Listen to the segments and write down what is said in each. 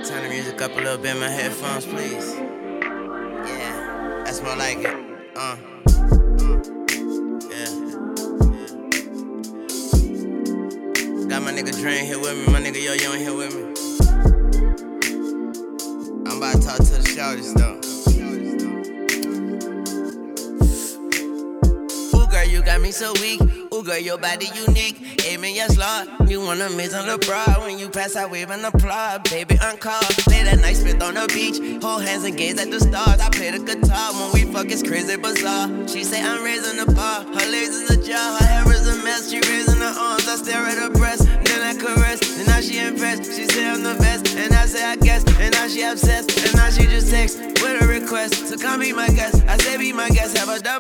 Turn the music up a little bit in my headphones, please. Yeah, that's more like it. Yeah. Got my nigga Drain here with me, my nigga Yo-Yo in here with me. I'm about to talk to the shorties though. Ooh, girl, you got me so weak. Ooh, girl, your body unique. Aiming, yes, Lord. You wanna miss on the broad. When you pass, I wave and applaud. Baby, uncalled. Play that night spit on the beach. Hold hands and gaze at the stars. I play the guitar. When we fuck, it's crazy bizarre. She say I'm raising the bar. Her legs is a jar. Her hair is a mess. She raising her arms. I stare at her breast. Then I caress. And now she impressed. She say I'm the best. And I say I guess. And now she obsessed. And now she just texts with a request. So come be my guest. I say be my guest. Have a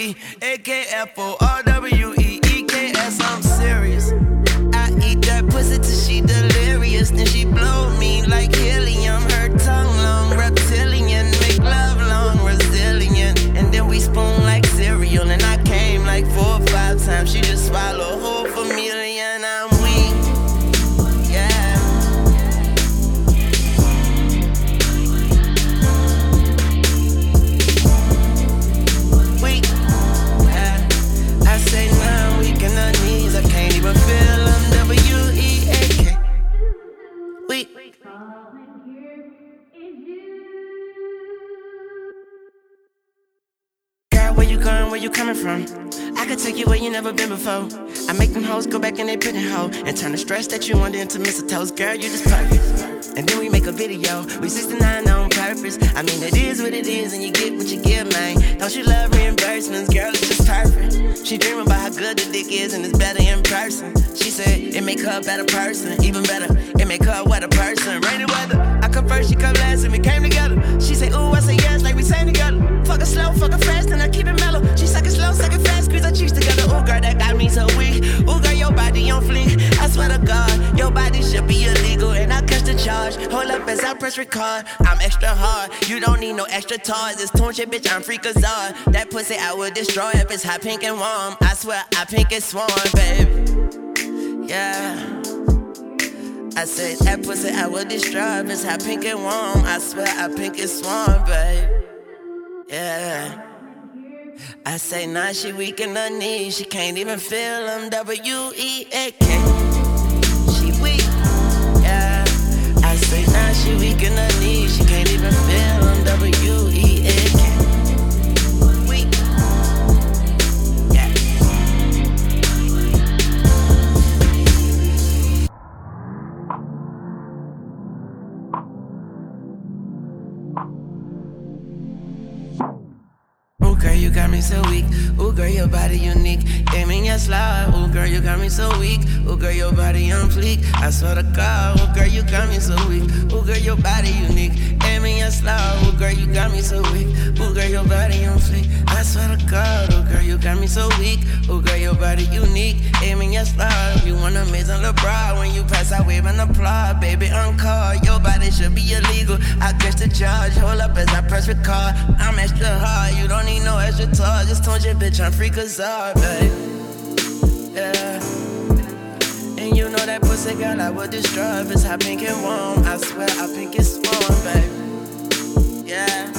W-E-A-K-F-O-R-W-E-E-K-S. I'm serious. I eat that pussy till she delirious. Then she blow me like helium. Her tongue long, reptilian. Make love long, resilient. And then we spoon like cereal. And I came like 4 or 5 times. She just swallow a whole familiar. I'm weak. Yeah. Weak. Yeah. I say now weak in her knees. I can't even feel them. W-E-A-K. Weak. Girl, where you going? Where you coming from? I could take you where you never been before. I make them hoes go back in their pigeonhole and turn the stress that you under into mistletoes. Girl, you just perfect. And then we make a video. We 69 on purpose. I mean, it is what it is, and you get what you give, man. Don't you love reimbursements? Girl, it's just perfect. She dream about how good the dick is, and it's better in person. She said it make her a better person. Even better, it make her a wetter person. Rainy weather, I come first, she come last, and we came together. She say, ooh, I say yes, like we sang together. Fuck her slow, fuck her fast, and I keep it mellow. She suck it slow, suck it fast, squeeze her cheeks together. Ooh, girl, that got me so weak. Ooh, girl, your body on fleek. I swear to God, your body should be illegal, and I catch the charge. Hold up as I press record. I'm extra hard. You don't need no extra toys. It's tone shit, bitch. I'm freakazoid. That pussy I will destroy if it's hot, pink, and warm. I swear I pink is sworn, babe. Yeah. I say that pussy I will destroy if it's hot, pink, and warm. I swear I pink is sworn, babe. Yeah. I say now she weak in her knees. She can't even feel them. W-E-A-K. She weak. Yeah. I say now she weak in her knees. She can't even feel them. W-E-A-K. Weak. Yeah. Ooh, girl, you got me so weak. Ooh, girl, your body unique. Aiming, yes, Lord. Ooh, girl, you got me so weak. Ooh, girl, your body on fleek. I swear to God. Ooh, girl, you got me so weak. Ooh, girl, your body unique. Aiming, yes, Lord. Ooh, girl, you got me so weak. Ooh, girl, your body on fleek. I swear to God. Ooh, girl, you got me so weak. Ooh, girl, your body unique. Aiming, yes, Lord. You wanna miss on the broad. When you pass, I wave and applaud. Baby, uncalled. Your body should be illegal. I catch the charge. Hold up as I press record. I'm extra hard. You don't need no extra toy. Just told you, bitch, I'm freakazoid, babe. Yeah. And you know that pussy girl I would destroy if it's hot, pink, and warm. I swear I think it's warm, babe. Yeah.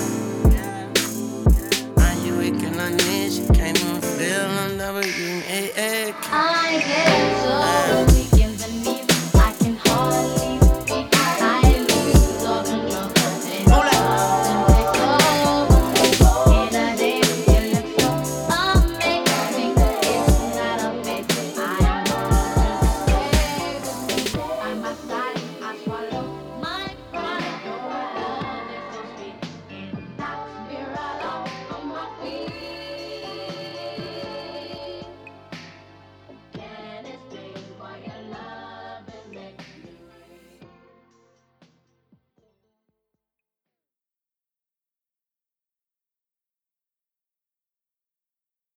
Are you weak in her knees? You can't even feel them. W-A-A-K.